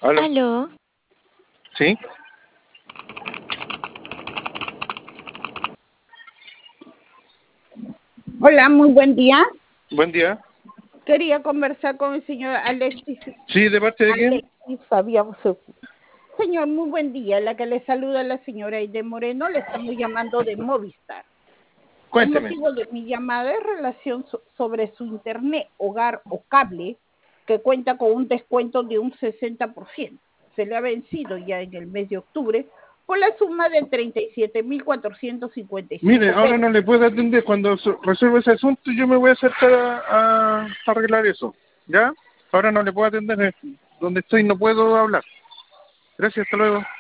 Aló. Aló, ¿Sí? Hola, muy buen día. Buen día. Quería conversar con el señor Sí, ¿de parte de quién? Alexis Fabián. Señor, muy buen día. La que le saluda la señora Aide Moreno, le estamos llamando de Movistar. El Cuénteme. motivo de mi llamada es relación sobre su internet, hogar o cable, que cuenta con un descuento de un 60%. Se le ha vencido ya en el mes de octubre por la suma de 37.455 Mire, ahora pesos. no le puedo atender. Cuando resuelva ese asunto, yo me voy a acercar a arreglar eso. ¿Ya? Ahora no le puedo atender. Donde estoy no puedo hablar. Gracias, hasta luego.